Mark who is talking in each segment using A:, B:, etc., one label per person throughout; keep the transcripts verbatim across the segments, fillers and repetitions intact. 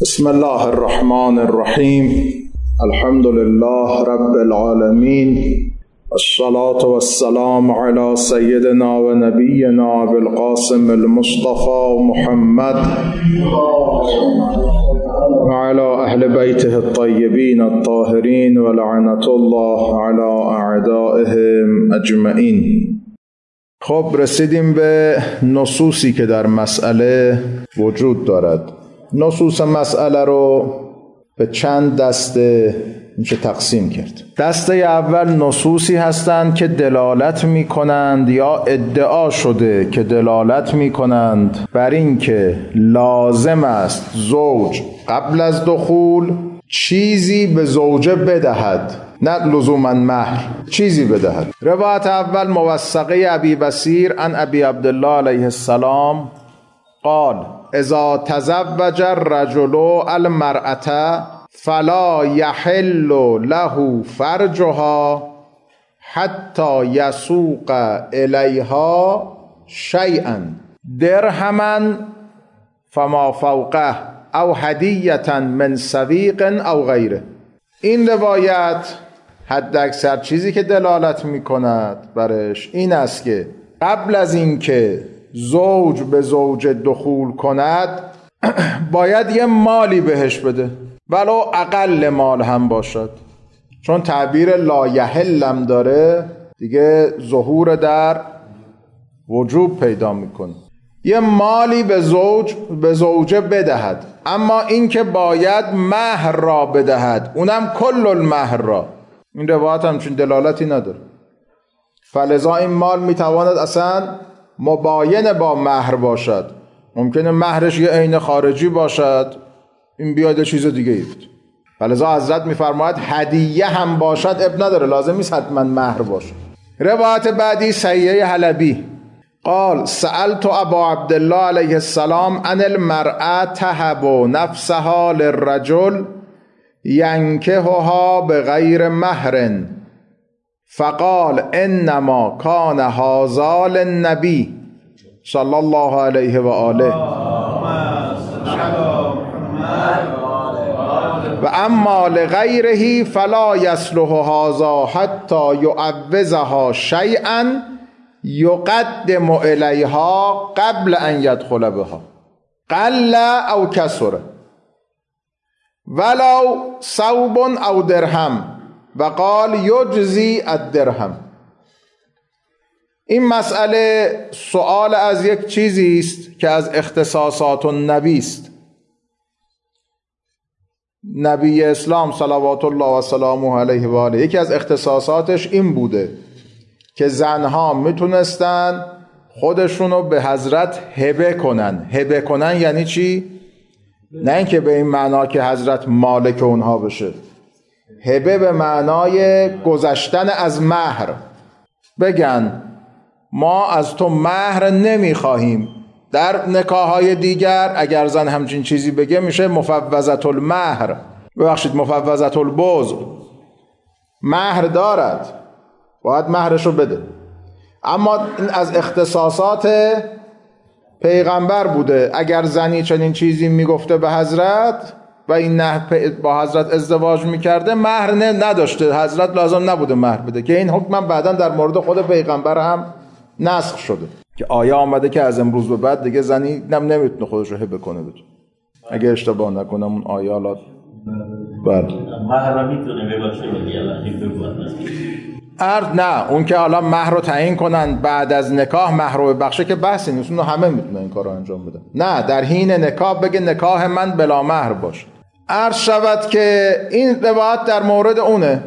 A: بسم الله الرحمن الرحیم. الحمد لله رب العالمین، الصلاة والسلام على سیدنا و نبینا بالقاسم المصطفى محمد وعلى اهل بیته الطیبین الطاهرین ولعنة الله على اعدائهم اجمعین. خب رسیدیم به نصوصی که در مسئله وجود دارد. نصوص مسئله رو به چند دسته میشه تقسیم کرد. دسته اول نصوصی هستند که دلالت میکنند یا ادعا شده که دلالت میکنند بر این که لازم است زوج قبل از دخول چیزی به زوجه بدهد، نه لزوما مهر، چیزی بدهد. روایت اول موثقه ابی بصیر عن ابی عبدالله علیه السلام قال اذا تزوج الرجل المرأة فلا يحل له فرجها حتى يسوق إليها شيئا درهما فما فوقه او هدیة من سویق او غیره. این روایت حد اکثر چیزی که دلالت می کند برش این است که قبل از اینکه زوج به زوج دخول کند باید یه مالی بهش بده، ولو اقل مال هم باشد، چون تعبیر لا یحلم داره دیگه ظهور در وجوب پیدا میکنه. یه مالی به زوج به زوجه بدهد، اما این که باید مهر را بدهد، اونم کل المهر را. این روایت همچین دلالتی نداره. فلذا این مال میتواند اصلا مباین با مهر باشد. ممکنه مهرش یه عین خارجی باشد، این بیاد چیز دیگه ایفت. فلذا حضرت میفرماید هدیه هم باشد اب نداره، لازم نیست حتما مهر باشه. روایت بعدی صحیحه حلبی قال سألت ابا عبدالله علیه السلام عن المرأة تهب نفسها للرجل ینکحها بغیر مهر فقال انما کان هذا للنبی صلی الله علیه و آله و اما لغیره فلا یصلح هذا حتی یعوضها شیئا یقدم الیها قبل ان یدخل بها قل او کسر ولو ثوب او درهم و قال یجزی الدرهم. این مسئله سؤال از یک چیزی است که از اختصاصات النبی است. نبی اسلام صلوات الله و سلامه علیه و آله یکی از اختصاصاتش این بوده که زنها میتونستن خودشونو به حضرت هبه کنن. هبه کنن یعنی چی؟ نه اینکه به این معنا که حضرت مالک اونها بشه. هبه به معنای گذشتن از مهر. بگن ما از تو مهر نمیخواهیم. در نکاحهای دیگر اگر زن همچین چیزی بگه میشه مفوضة المهر، ببخشید مفوضة البذل. مهر دارد، باید مهرشو بده. اما این از اختصاصات پیغمبر بوده. اگر زنی چنین چیزی میگفته به حضرت و این نه با حضرت ازدواج میکرده، مهر نداشته، حضرت لازم نبوده مهر بده، که این حکم بعداً در مورد خود پیغمبر هم نسخ شده که آیا آمده که از امروز به بعد دیگه زنی نم نمیتونه خودش رو هبه کنه بده. اگه اشتباه نکنم اون آیه حالا بله
B: مهر میتونه ببخشه دیگه
A: ارد نه اون که حالا مهر رو تعیین کنن بعد از نکاح مهر رو ببخشه که بحثی نیست، اون همه میتونه این کار رو انجام بده. نه در حین نکاح بگه نکاح من بلا مهر باشه. عرض شود که این روایت در مورد اونه.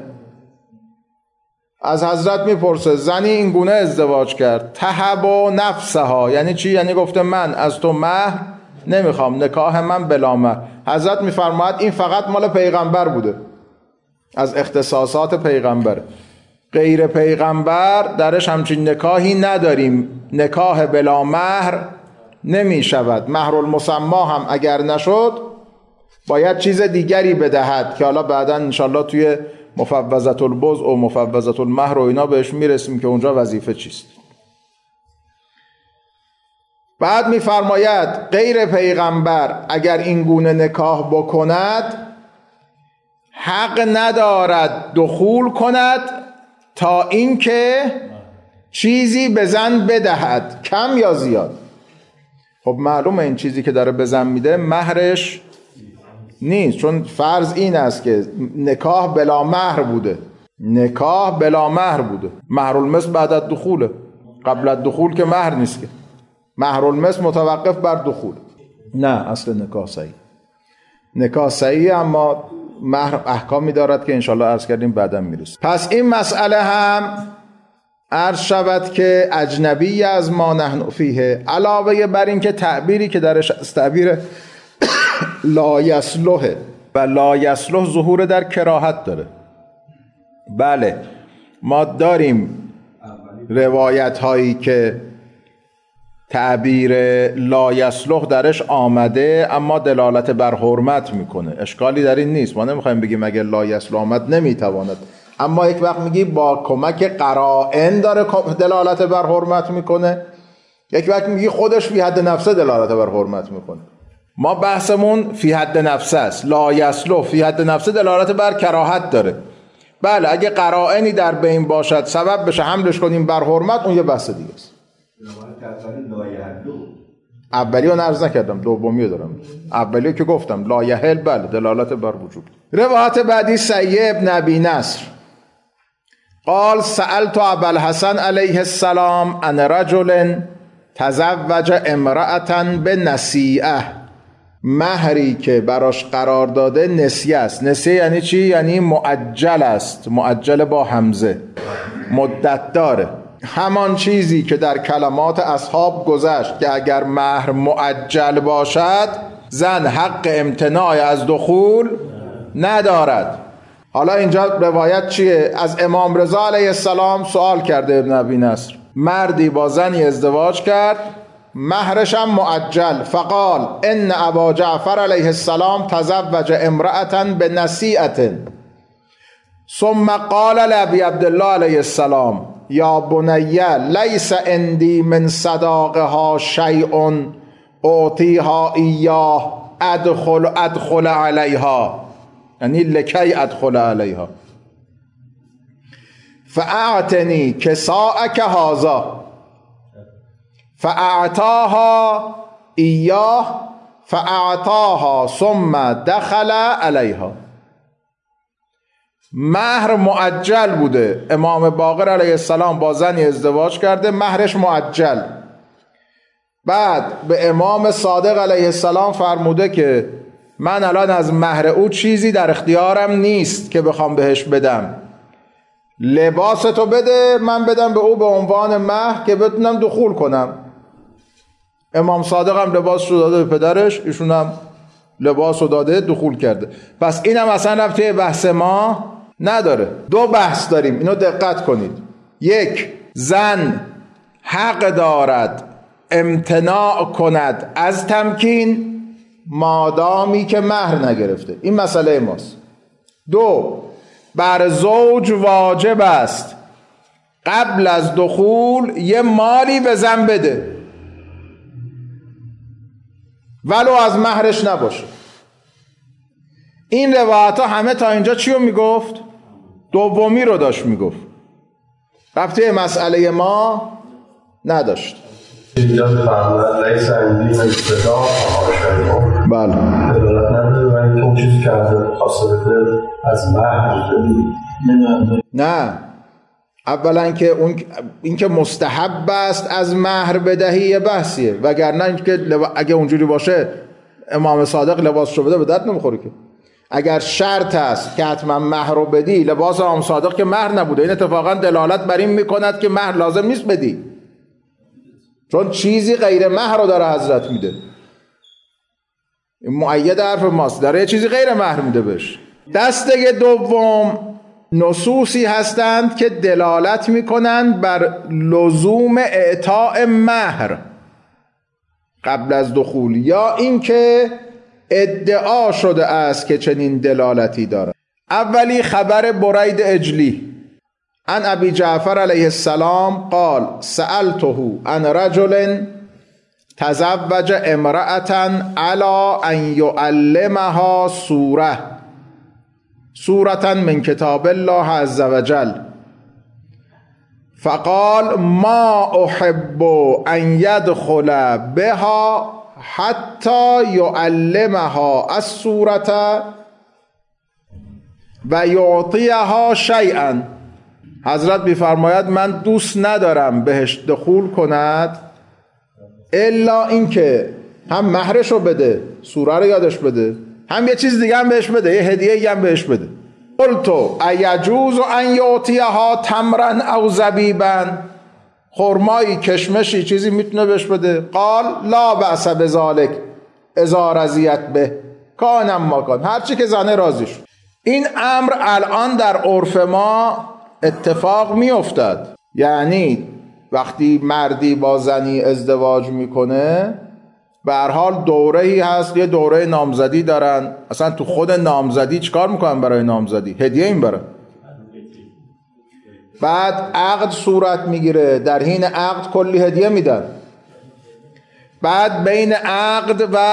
A: از حضرت میپرسه زنی این گونه ازدواج کرد، تهب و نفسها یعنی چی؟ یعنی گفته من از تو مهر نمیخوام، نکاح من بلا مهر. حضرت میفرماید این فقط مال پیغمبر بوده، از اختصاصات پیغمبره. غیر پیغمبر درش همچین نکاحی نداریم. نکاح بلا مهر نمی شود. مهر المسما هم اگر نشد باید چیز دیگری بدهد که حالا بعدا انشالله توی مفوضة البذل و مفوضة المهر و اینا بهش میرسیم که اونجا وظیفه چیست. بعد می‌فرماید غیر پیغمبر اگر این گونه نکاح بکند حق ندارد دخول کند تا اینکه چیزی به زن بدهد، کم یا زیاد. خب معلومه این چیزی که داره به زن میده مهرش نیست، چون فرض این است که نکاح بلا مهر بوده. نکاح بلا مهر بوده. مهر المثل بعد از دخوله، قبل از دخول که مهر نیست که. مهر المثل متوقف بر دخول. نه، اصل نکاح صحیح. نکاح صحیح، اما مهر احکامی دارد که انشالله عرض کردیم بعداً میرسیم. پس این مسئله هم عرض شود که اجنبی از ما نحن فیه، علاوه بر این که تعبیری که درش از تعبیر لا یصلح و لا یصلح ظهور در کراهت داره. بله ما داریم روایت هایی که تعبیر لا یصلح درش آمده اما دلالت بر حرمت میکنه، اشکالی در این نیست. ما نمیخوایم بگیم اگر لا یصلح آمد نمیتواند، اما یک وقت میگی با کمک قرائن داره دلالت بر حرمت میکنه، یک وقت میگی خودش فی حد نفسه دلالت بر حرمت میکنه. ما بحثمون فی حد نفسه است. لا یصلح فی حد نفسه دلالت بر کراهت داره. بله اگه قرائنی در بین باشد سبب بشه حملش کنیم بر حرمت، اون یه بحث دیگه است. اولی رو عرض نکردم، دومی رو دارم. اولی که گفتم لا یحل، بله دلالت بر وجوب. روایت بعدی سیه ابن ابی نصر قال سألت ابا الحسن علیه السلام عن رجل تزوج امرأة بنسیئه، مهری که براش قرار داده نسیه است. نسیه یعنی چی؟ یعنی معجل است، معجل با همزه، مدت داره. همان چیزی که در کلمات اصحاب گذشت که اگر مهر معجل باشد زن حق امتناع از دخول ندارد. حالا اینجا روایت چیه؟ از امام رضا علیه السلام سوال کرده ابن ابی نصر، مردی با زنی ازدواج کرد مهرش هم معجل، فقال ان ابا جعفر علیه السلام تزوج امرأة بنسیئة ثم قال لابی عبدالله علیه السلام یا بنی لیس عندی من صداقها شیء اعطیها ایاه ادخل ادخل علیها، یعنی لکی ادخل علیها، فاعتنی کساءک هذا، فاعطاها ایاه فاعطاها ثم دخل علیها. مهر معجل بوده. امام باقر علیه السلام با زنی ازدواج کرده، مهرش معجل. بعد به امام صادق علیه السلام فرموده که من الان از مهر او چیزی در اختیارم نیست که بخوام بهش بدم، لباستو بده من بدم به او به عنوان مهر که بتونم دخول کنم. امام صادق هم لباس رو داده به پدرش، ایشون هم لباس رو داده دخول کرده. پس این هم اصلا ربطی بحث ما نداره. دو بحث داریم، اینو دقت کنید. یک، زن حق دارد امتناع کند از تمکین مادامی که مهر نگرفته، این مسئله ماست. دو، بر زوج واجب است قبل از دخول یه مالی به زن بده ولو از مهرش نباشه. این روایت ها همه تا اینجا چی رو میگفت؟ دومی رو داشت میگفت، ربطی مسئله ما نداشت.
C: اینجا فرمودن لیس عندی من صدا آشایان،
A: بله
C: دلالت نداره و این اون چیزی که خواسته بده از مهر بدید.
A: نه، اولا که اون این که مستحب است از مهر بدهی یه بحثیه، وگرنه اینکه لب... اگه اونجوری باشه امام صادق لباسشو بده به درد نمیخوره که. اگر شرط است که حتما مهر رو بدی، لباس امام صادق که مهر نبوده، این اتفاقا دلالت بر این میکند که مهر لازم نیست بدی، چون چیزی غیر مهر رو داره حضرت میده. این مؤید حرف ماست، داره یه چیزی غیر مهر میده بهش. دسته دوم نصوصی هستند که دلالت میکنند بر لزوم اعطاء مهر قبل از دخول، یا اینکه ادعا شده است که چنین دلالتی دارد. اولی خبر برید اجلی عن ابی جعفر علیه السلام قال سألته عن رجل تزوج امرأة علی ان یعلمها سوره سورة من کتاب الله عز وجل فقال ما احب ان يدخل بها حتی یعلمها السورة و یعطیها شیئا. حضرت می‌فرماید من دوست ندارم بهش دخول کند الا اینکه هم مهرش رو بده، سوره رو یادش بده، هم یه چیز دیگه هم بهش بده، یه هدیه هم بهش بده. قلت ایجوز ان یعطیها تمرا او زبیبا، خرمایی، کشمشی، چیزی میتونه بهش بده؟ قال لا بأس بذلک اذا رضیت به کانم ما کان، هرچی که زنه راضی شد. این امر الان در عرف ما اتفاق میافتد. یعنی وقتی مردی با زنی ازدواج میکنه به هر حال دوره‌ای هست، یه دوره نامزدی دارن. اصلا تو خود نامزدی چیکار میکنن برای نامزدی؟ هدیه این برن. بعد عقد صورت میگیره، در حین عقد کلی هدیه میدن. بعد بین عقد و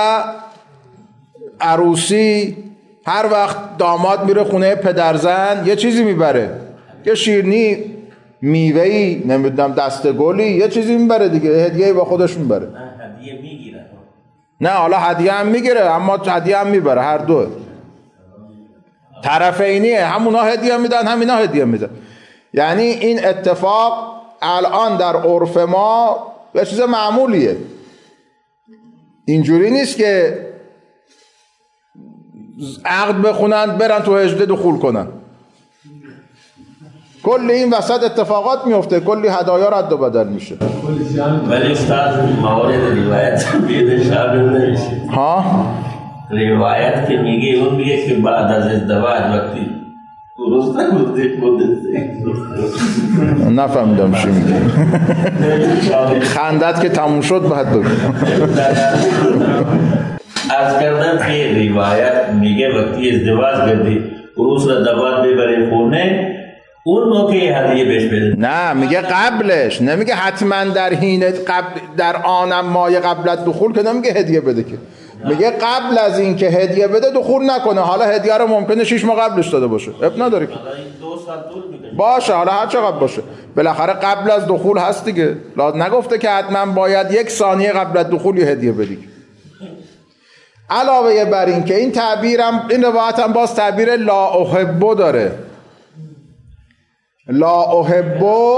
A: عروسی هر وقت داماد میره خونه پدرزن یه چیزی میبره، یه شیرنی، میوهی، نمیدونم دستگلی، یه چیزی میبره دیگه، هدیه با خودش میبره.
B: هدیه میگیره.
A: نه حالا هدیه هم میگیره اما هدیه هم میبره، هر دو طرفینیه، همونا هدیه میدن همینا هدیه میدن. یعنی این اتفاق الان در عرف ما یه چیز معمولیه. اینجوری نیست که عقد بخونن برن تو هجده دخول کنن. کل این وسط اتفاقات میفته، کلی هدایا رد و بدل میشه.
B: ولی استاد موارد روایت بیده شامل نمیشه.
A: ها؟
B: روایت که میگه اون میگه که بعد از ازدواج وقتی درست نبوده بوده.
A: نفهمیدم چی میگه. خندت که تموم شد بعد بگو.
B: از کردم که روایت میگه وقتی ازدواج کردی روز را دبات ببره خونه اون موقع هدیه بهش بده.
A: نه میگه قبلش، نمیگه حتما در حین قبل در آنم مایه قبلت دخول که نمیگه هدیه بده که، میگه قبل از این که هدیه بده دخول نکنه. حالا هدیه رو ممکنه شش ماه قبلش داده باشه، اب نداره که
B: دو سال طول میده
A: باشه، حالا هر چقدر باشه بالاخره قبل از دخول هست دیگه. لا نگفته که حتما باید یک ثانیه قبل از دخول یه هدیه بدی. علاوه بر این که این تعبیرم، این روایت هم باز تعبیر لا احب داره. لا احب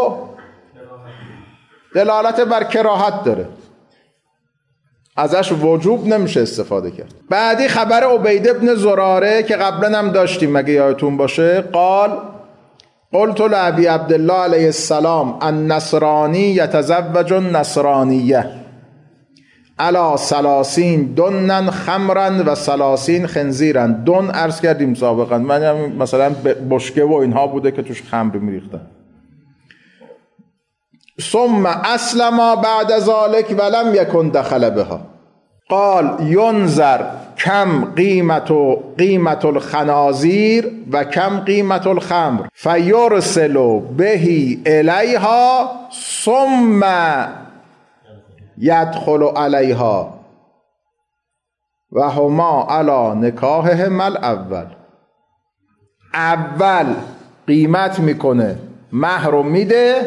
A: دلالت بر کراهت داره، ازش وجوب نمیشه استفاده کرد. بعدی خبر عبید ابن زراره که قبلا هم داشتیم مگه یادتون باشه. قال قلت لابی عبدالله علیه السلام النصرانی یتزوج النصرانیه علا سلاسین دنن خمرن و سلاسین خنزیرن. دن عرض کردیم سابقا، من مثلا بشکه و اینها بوده که توش خمر میریختن. ثم اسلم بعد ذلك ولم یکن دخل بها. قال ینظر کم قیمت و قیمت الخنازیر و کم قیمت الخمر فیرسل بهی الیها ثم یدخل علیها و هما علی نکاحهم الاول. اول قیمت میکنه، مهر رو میده،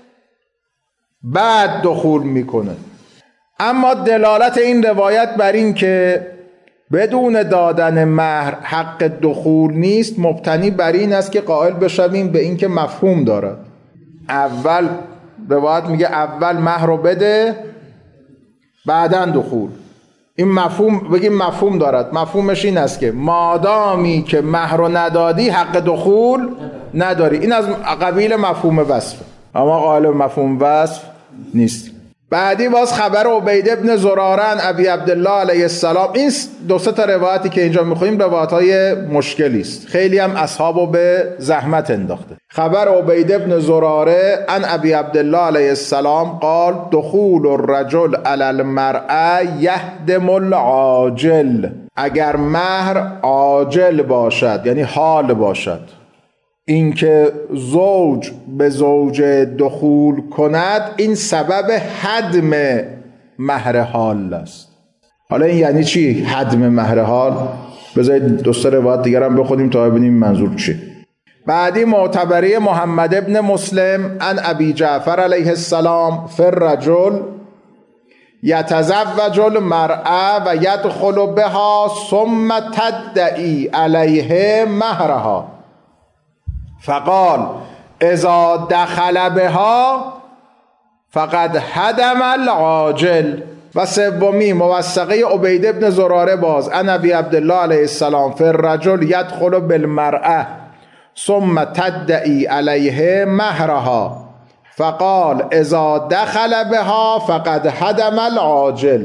A: بعد دخول میکنه. اما دلالت این روایت بر این که بدون دادن مهر حق دخول نیست مبتنی بر این است که قائل بشویم به این که مفهوم دارد. اول روایت میگه اول مهر رو بده بعداً دخول. این مفهوم بگیم مفهوم دارد. مفهومش این است که مادامی که مهر رو ندادی حق دخول نداری. این از قبیل مفهوم وصف، اما قائل مفهوم وصف نیست. بعدی باز خبر عبید ابن زراره ابی عبدالله علیه السلام. این دو سه تا روایتی که اینجا میخونیم روایت‌های مشکلی است، خیلی هم اصحابو به زحمت انداخته. خبر عبید ابن زراره ان ابی عبدالله علیه السلام قال دخول الرجل علی المرأة یهدم العاجل. اگر مهر عاجل باشد یعنی حال باشد، اینکه زوج به زوج دخول کند، این سبب هدم مهر حال است. حالا این یعنی چی هدم مهر حال؟ بذارید دوست روایت دیگر هم بخونیم تا ببینیم منظور چی. بعدی معتبری محمد ابن مسلم عن ابی جعفر علیه السلام فی الرجل یتزوج المرأة و یدخل بها ثم تدعی علیه مهرها فقال اذا دخل بها فقد هدم العاجل. و سومی موثقه عبید ابن زراره باز عن ابی عبدالله علیه السلام فی الرجل یدخل بالمرأة ثم تدعی علیه مهرها فقال اذا دخل بها فقد هدم العاجل.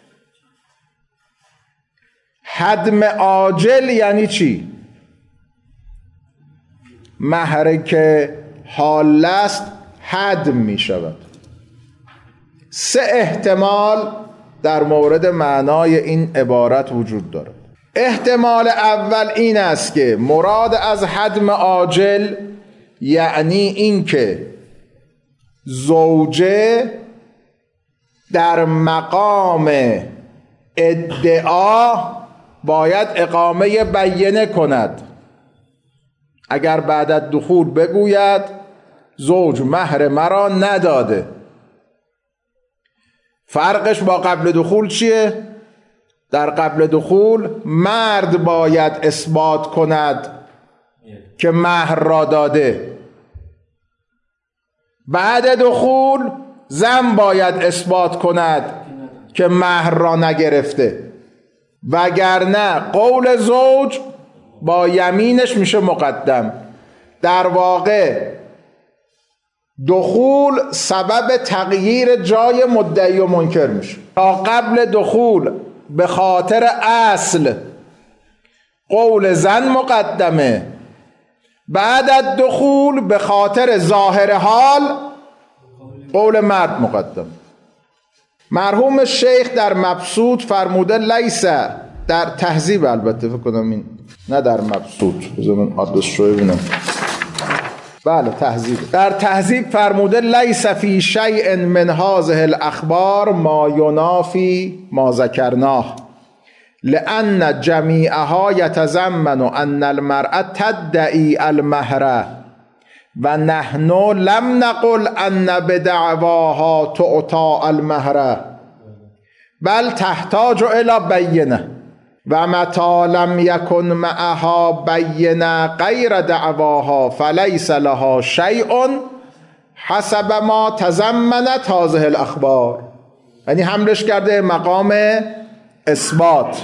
A: هدم عاجل یعنی چی؟ مهر که حال است هدم می شود. سه احتمال در مورد معنای این عبارت وجود دارد. احتمال اول این است که مراد از هدم عاجل یعنی این که زوجه در مقام ادعا باید اقامه بینه کند. اگر بعد از دخول بگوید زوج مهر مرا نداده، فرقش با قبل دخول چیه؟ در قبل دخول مرد باید اثبات کند که مهر را داده، بعد دخول زن باید اثبات کند که مهر را نگرفته، وگرنه قول زوج با یمینش میشه مقدم. در واقع دخول سبب تغییر جای مدعی و منکر میشه. تا قبل دخول به خاطر اصل قول زن مقدمه، بعد از دخول به خاطر ظاهر حال قول مرد مقدم. مرحوم شیخ در مبسوط فرموده لیس، در تهذیب البته فکر کنم این نه در مبسوط، بذار من آدرس رو ببینم. بله تهذیب. در تهذیب فرموده لیس فی شیء من هذه الاخبار ما ینافی ما ذکرناه لان جمیعها یتضمن ان المرأة تدعی المهر و نحن لم نقل ان بدعواها تعطى المهر بل تحتاج الى بینه و متی لم یکن معها بینه غیر دعواها فلیس لها شیء حسب ما تضمنت هذه الاخبار. یعنی حملش کرده مقام اثبات.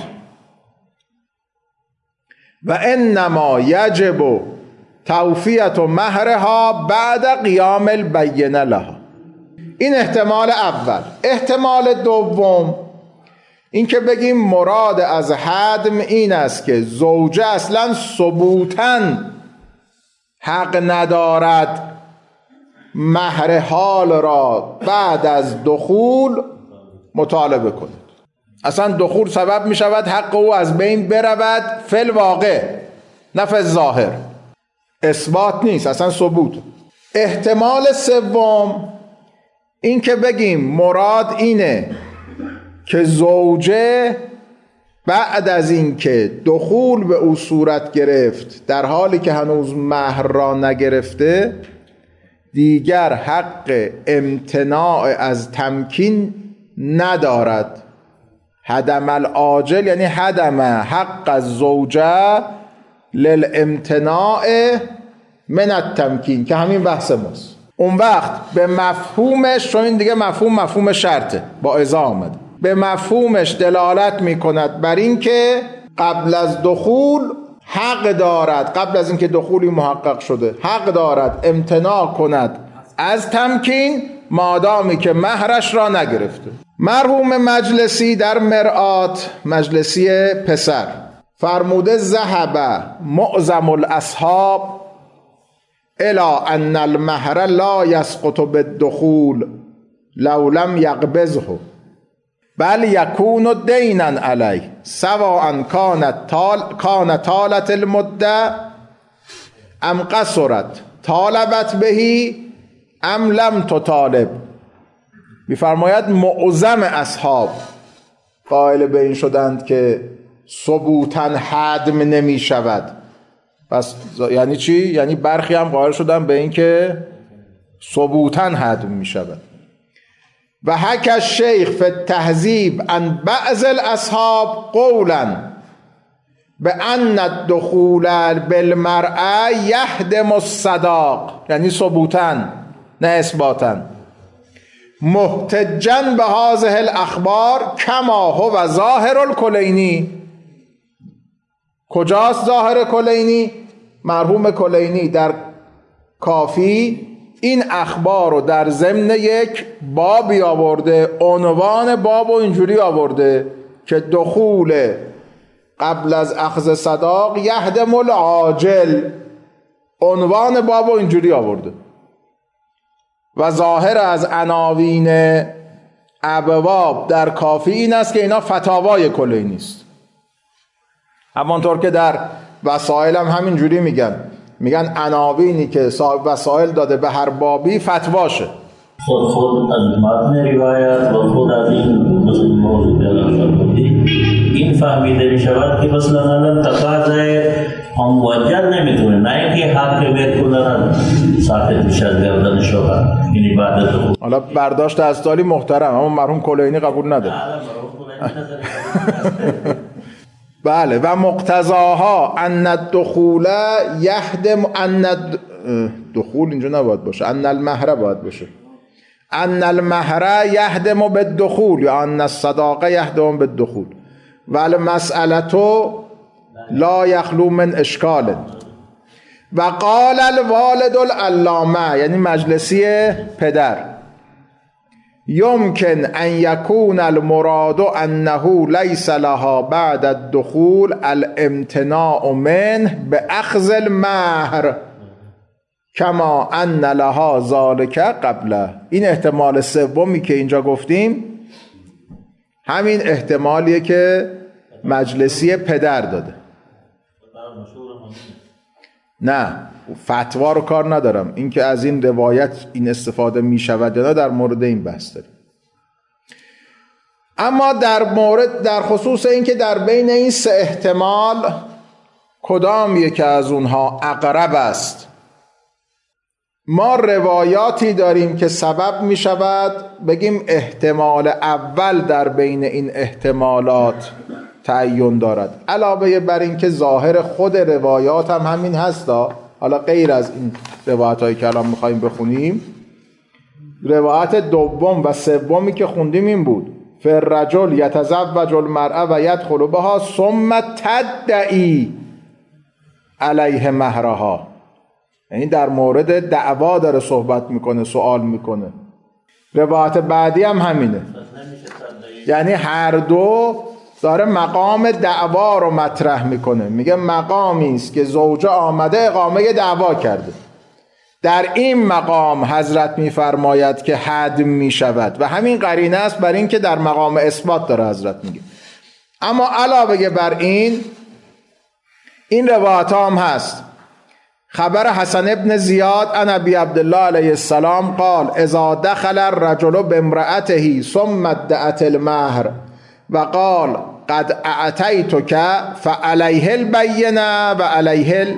A: و انما یجب توفیت مهرها بعد قیام البینه لها. این احتمال اول. احتمال دوم این که بگیم مراد از هدم این است که زوجه اصلا ثبوتاً حق ندارد مهر حال را بعد از دخول مطالبه کند. اصلا دخول سبب می شود حق او از بین برود فی الواقع نه فی الظاهر. اثبات نیست، اصلا ثبوت. احتمال سوم این که بگیم مراد اینه که زوجه بعد از این که دخول به او صورت گرفت در حالی که هنوز مهر را نگرفته دیگر حق امتناع از تمکین ندارد. هدم العاجل یعنی هدم حق الزوجه للامتناع من التمکین که همین بحث ماست. اون وقت به مفهومش، چون این دیگه مفهوم مفهوم شرطه با اذا آمده، به مفهومش دلالت می کند بر این که قبل از دخول حق دارد، قبل از اینکه دخولی محقق شده حق دارد امتناع کند از تمکین مادامی که مهرش را نگرفته. مرحوم مجلسی در مرآت، مجلسی پسر، فرموده ذهب معظم الاصحاب الی ان المهر لا یسقط بالدخول لو لم یقبضه بل یکون دینا علیه سواء کانت طال کان طالت المده ام قصرت طالبت بهی ام لم تطالب می‌فرماید معظم اصحاب قائل به این شدند که ثبوتاً هدم نمی شود. پس یعنی چی؟ یعنی برخی هم قائل شدن به این که ثبوتاً هدم می شود. و حکی الشیخ فی التهذیب عن بعض الاصحاب قولا بأن الدخول بالمرأة یهدم الصداق، یعنی ثبوتاً نه اثباتاً، محتجاً به هذه الاخبار کما هو ظاهر الکلینی. کجاست ظاهر کلینی؟ مرحوم کلینی در کافی این اخبار رو در ضمن یک بابی آورده، عنوان باب و اینجوری آورده که دخول قبل از اخذ صداق یهدم العاجل، عنوان باب و اینجوری آورده و ظاهر از عناوین ابواب در کافی این است که اینا فتاوای کلینی است. همانطور که در وسائل هم همین جوری میگن، میگن عناوینی که صاحب وسائل داده به هر بابی فتواشه.
B: خود خود از متن روایت و خود از این موضوع دلالت این فهمیده می شود که مثلا الان تقاضای موجه نمیتونه، نه اینکه حق بکنن ساقط میشه از گردن شوهر این عبادت خود.
A: حالا برداشت اصلی محترم، اما مرحوم کلینی قبول نداره. بله. و مقتضاها ان الدخول یهدم، ان دخول اینجا نباید باشه، ان المهر باید باشه، ان المهر یهدم بالدخول یا ان الصداق یهدم بالدخول و المسئله لا یخلو من اشکال. و قال الوالد العلامه، یعنی مجلسی پدر، یمکن ان یکون المراد انه لیس لها بعد الدخول الامتناع منه باخذ المهر کما ان لها ذلك قبله. این احتمال سومی که اینجا گفتیم همین احتمالیه که مجلسی پدر داده. نه فتوا رو کار ندارم، این که از این روایت این استفاده می شود یا نه در مورد این بحث داریم. اما در مورد در خصوص این که در بین این سه احتمال کدام یک از اونها اقرب است، ما روایاتی داریم که سبب می شود بگیم احتمال اول در بین این احتمالات تعین دارد، علاوه بر این که ظاهر خود روایات هم همین هستا. حالا غیر از این روایت هایی که الان میخواییم بخونیم، روایت دوم و سومی که خوندیم این بود فالرجل یتزوج المرأة و یدخل بها ثم تدعی علیه مهرها، یعنی در مورد دعوا داره صحبت میکنه، سوال میکنه. روایت بعدی هم همینه، یعنی هر دو داره مقام دعوا رو مطرح میکنه. میگه مقامی است که زوجه آمده اقامه دعوا کرده، در این مقام حضرت میفرماید که هدم میشود و همین قرینه است بر این که در مقام اثبات داره حضرت میگه. اما علاوه بر این این روایت هم هست. خبر حسن ابن زیاد عن ابی عبدالله علیه السلام قال اذا دخل الرجل بامرأته ثم ادعت المهر و قال قد اعطیتک فعلیه البینه و علیه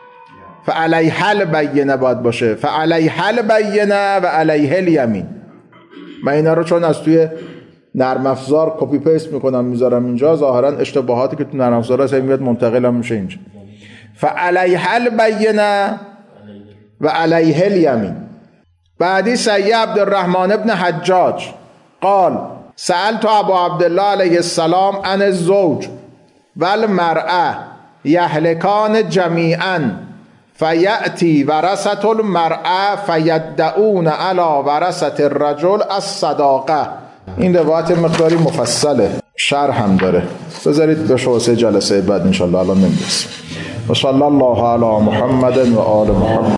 A: فعلیه البینه باید باشه، فعلیه البینه و علیه الیمین. من اینا رو چون از توی نرم افزار کپی پیست میکنم میذارم اینجا، ظاهرا اشتباهاتی که تو نرم افزار هست میاد منتقل هم میشه اینجا. فعلیه البینه و علیه الیمین. بعدی سید عبدالرحمن ابن حجاج قال سألت ابا عبدالله علیه السلام عن الزوج والمرأة یهلکان جمیعا فیأتی ورثة المرأة فیدعون علی ورثة الرجل الصداقه. این روایت مقداری مفصله، شرح هم داره، بذارید به شوسه جلسه بعد انشاءالله الان نمیرسیم. و صلی الله علی محمد و آل محمد.